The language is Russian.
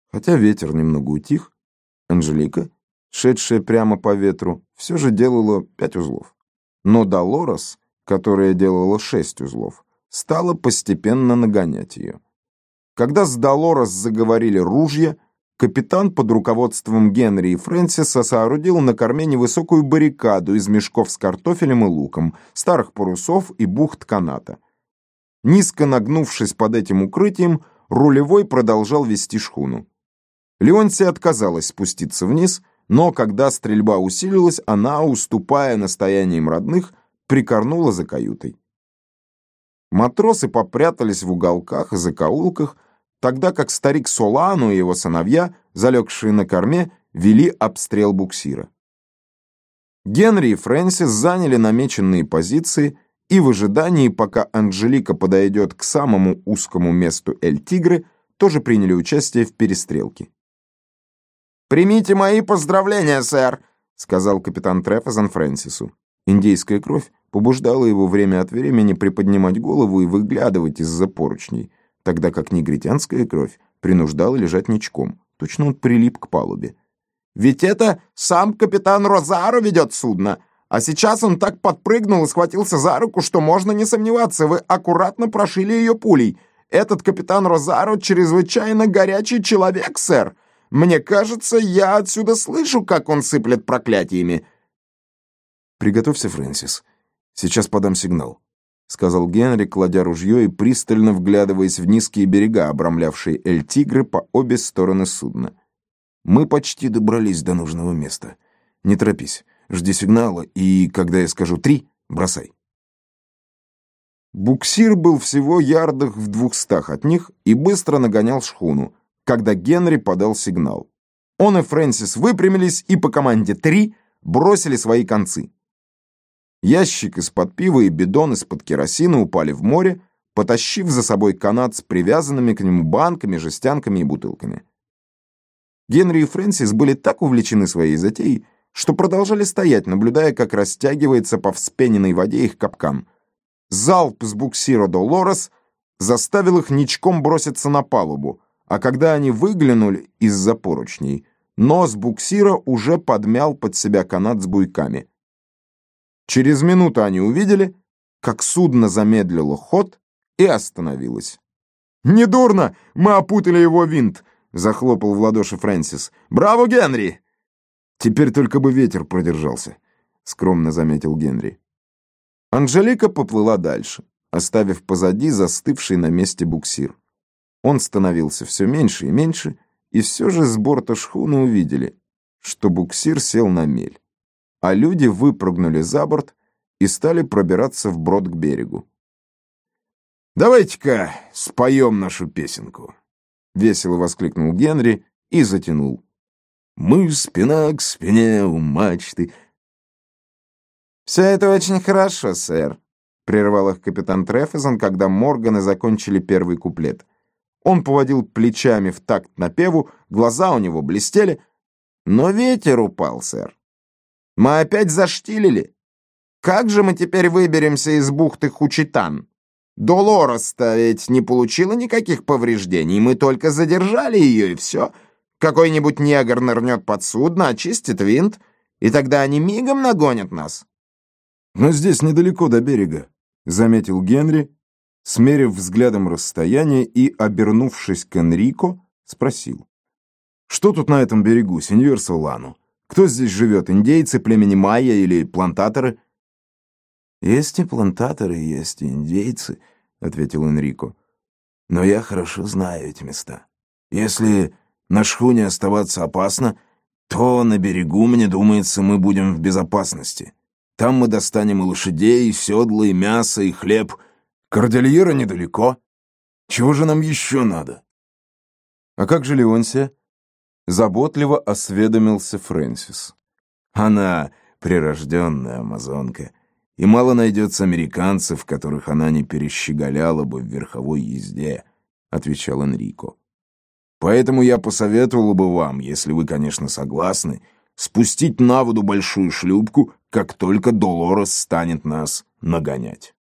Хотя ветер немного утих, Анжелика, шедшая прямо по ветру, все же делала 5 узлов. Но Долорес, которая делала 6 узлов, стала постепенно нагонять ее. Когда с Долорес заговорили ружья, капитан под руководством Генри и Фрэнсиса соорудил на корме невысокую баррикаду из мешков с картофелем и луком, старых парусов и бухт каната. Низко нагнувшись под этим укрытием, рулевой продолжал вести шхуну. Леонтия отказалась спуститься вниз, но когда стрельба усилилась, она, уступая настояниям родных, прикорнула за каютой. Матросы попрятались в уголках и закоулках, тогда как старик Солану и его сыновья, залегшие на корме, вели обстрел буксира. Генри и Фрэнсис заняли намеченные позиции и в ожидании, пока Анжелика подойдет к самому узкому месту Эль-Тигры, тоже приняли участие в перестрелке. «Примите мои поздравления, сэр», — сказал капитан Трефезон Фрэнсису. Индейская кровь побуждала его время от времени приподнимать голову и выглядывать из-за поручней, тогда как негритянская кровь принуждала лежать ничком, точно он прилип к палубе. «Ведь это сам капитан Розаро ведет судно, а сейчас он так подпрыгнул и схватился за руку, что можно не сомневаться, вы аккуратно прошили ее пулей. Этот капитан Розаро чрезвычайно горячий человек, сэр. Мне кажется, я отсюда слышу, как он сыплет проклятиями». «Приготовься, Фрэнсис. Сейчас подам сигнал», — сказал Генри, кладя ружье и пристально вглядываясь в низкие берега, обрамлявшие Эль-Тигры по обе стороны судна. «Мы почти добрались до нужного места. Не торопись, жди сигнала, и, когда я скажу 3, бросай». Буксир был всего ярдах в 200 от них и быстро нагонял шхуну, когда Генри подал сигнал. Он и Фрэнсис выпрямились и по команде 3 бросили свои концы. Ящик из-под пива и бидон из-под керосина упали в море, потащив за собой канат с привязанными к нему банками, жестянками и бутылками. Генри и Фрэнсис были так увлечены своей затеей, что продолжали стоять, наблюдая, как растягивается по вспененной воде их капкан. Залп с буксира Долорес заставил их ничком броситься на палубу, а когда они выглянули из-за поручней, нос буксира уже подмял под себя канат с буйками. Через минуту они увидели, как судно замедлило ход и остановилось. «Недурно! Мы опутали его винт!» — захлопал в ладоши Фрэнсис. «Браво, Генри!» «Теперь только бы ветер продержался», — скромно заметил Генри. Анжелика поплыла дальше, оставив позади застывший на месте буксир. Он становился все меньше и меньше, и все же с борта шхуны увидели, что буксир сел на мель, а люди выпрыгнули за борт и стали пробираться вброд к берегу. «Давайте-ка споем нашу песенку», — весело воскликнул Генри и затянул. «Мы спина к спине у мачты». «Все это очень хорошо, сэр», — прервал их капитан Трефезон, когда Морганы закончили первый куплет. Он поводил плечами в такт напеву, глаза у него блестели. «Но ветер упал, сэр. Мы опять заштилили. Как же мы теперь выберемся из бухты Хучитан? Долорес-то ведь не получила никаких повреждений, мы только задержали ее, и все. Какой-нибудь негр нырнет под судно, очистит винт, и тогда они мигом нагонят нас». «Но здесь недалеко до берега», — заметил Генри, смерив взглядом расстояние и, обернувшись к Энрико, спросил. «Что тут на этом берегу, сеньор Солану? Кто здесь живет, индейцы племени майя или плантаторы?» «Есть и плантаторы, есть и индейцы», — ответил Энрико. «Но я хорошо знаю эти места. Если на шхуне оставаться опасно, то на берегу, мне думается, мы будем в безопасности. Там мы достанем и лошадей, и седла, и мясо, и хлеб. Кордильера недалеко. Чего же нам еще надо?» «А как же Леонсия?» — заботливо осведомился Фрэнсис. «Она прирожденная амазонка, и мало найдется американцев, которых она не перещеголяла бы в верховой езде», — отвечал Энрико. «Поэтому я посоветовал бы вам, если вы, конечно, согласны, спустить на воду большую шлюпку, как только Долорес станет нас нагонять».